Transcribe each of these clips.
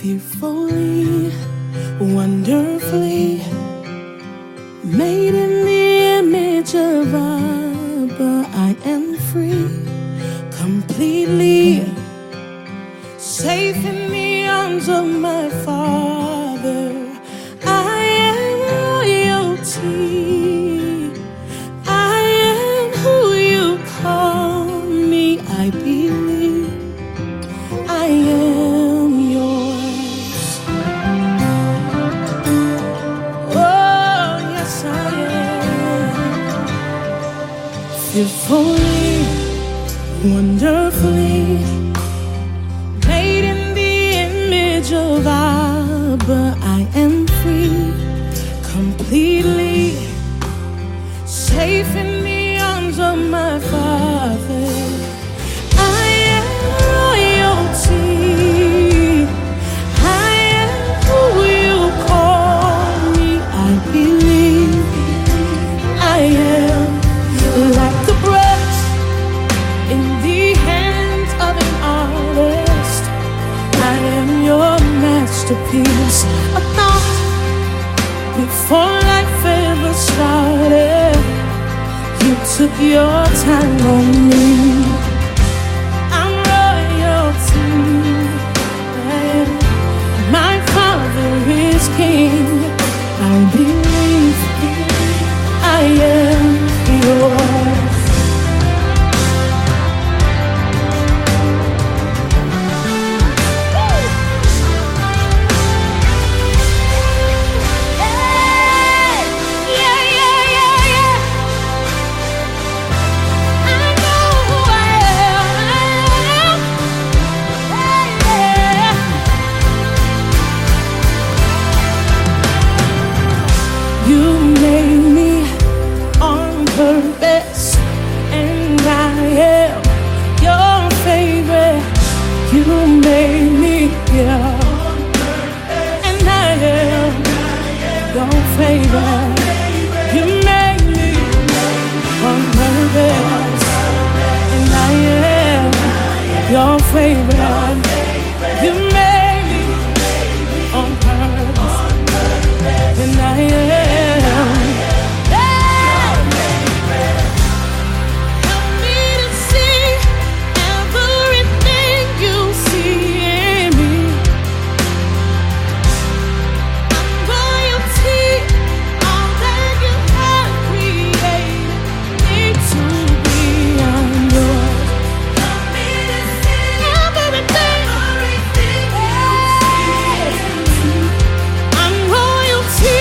fearfully, wonderfully made in the image of Abba. I am free, completely safe in the arms of my Father. I am royalty. I am who you call me. I believe I am yours. Oh, yes, I am. Fearfully, wonderfully made in the image of Abba. I am free, completely safe in the arms of my Father. I am royalty. I am who you call me. I believe I am like the brush in the hands of an artist. I am your masterpiece. A thought before life ever started. You took your time on me. I'm royalty. My Father is King. I believe I am yours. You made me on purpose, and I am your favorite. You made me, and I am your favorite. You made me on purpose, and I am your favorite. You made me on purpose, and I am. Help me to see everything you see in me. I'm royalty, all that you have created me to be. I'm yours. Help me to see everything you see in me. I'm royalty.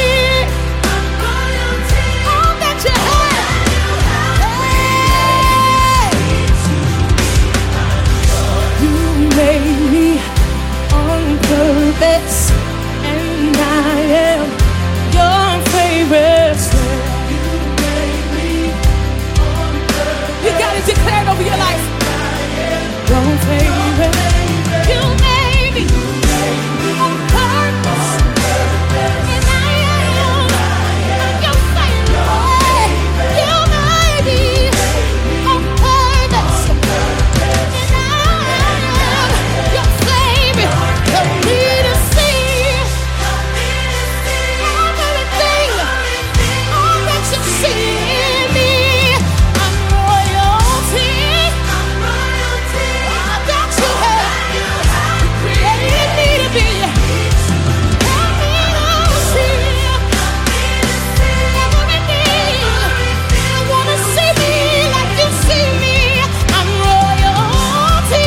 Made me on purpose, and I am your favorite. You made me on purpose. You gotta declare it over your life. Your favorite. You made me on purpose, and I am your favorite. You made me on purpose, and I your favorite. Help me to see everything, all that you see in me. I'm royalty, all that you have created me to be. Help me to see everything. I wanna see me like you see me. I'm royalty.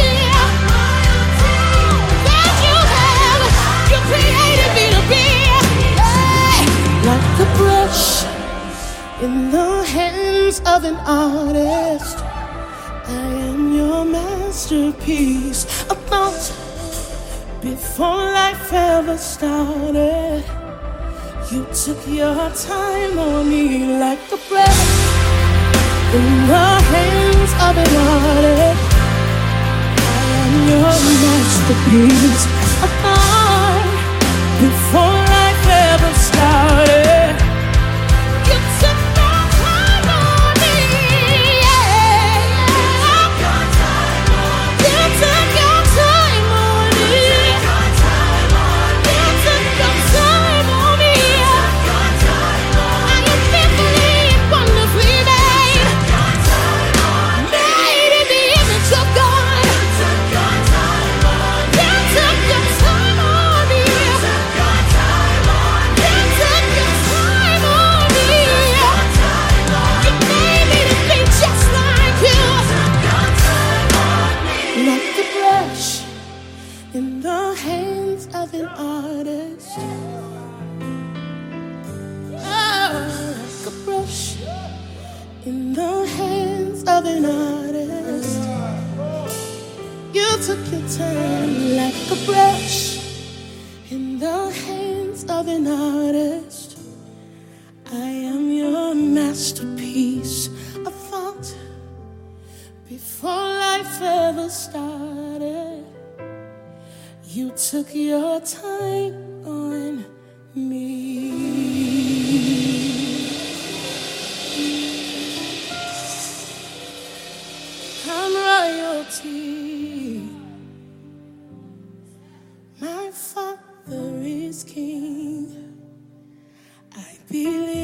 Created me to be like a brush in the hands of an artist. I am your masterpiece. A thought before life ever started. You took your time on me like a brush in the hands of an artist. I am your masterpiece. A thought before life ever started. You took your time on me. You took your time on me. in the hands of an artist. Like a brush in the hands of an artist. You took your time like a brush in the hands of an artist. I am your masterpiece, a thought before life ever started. You took your time on me. I'm royalty. My Father is King. I believe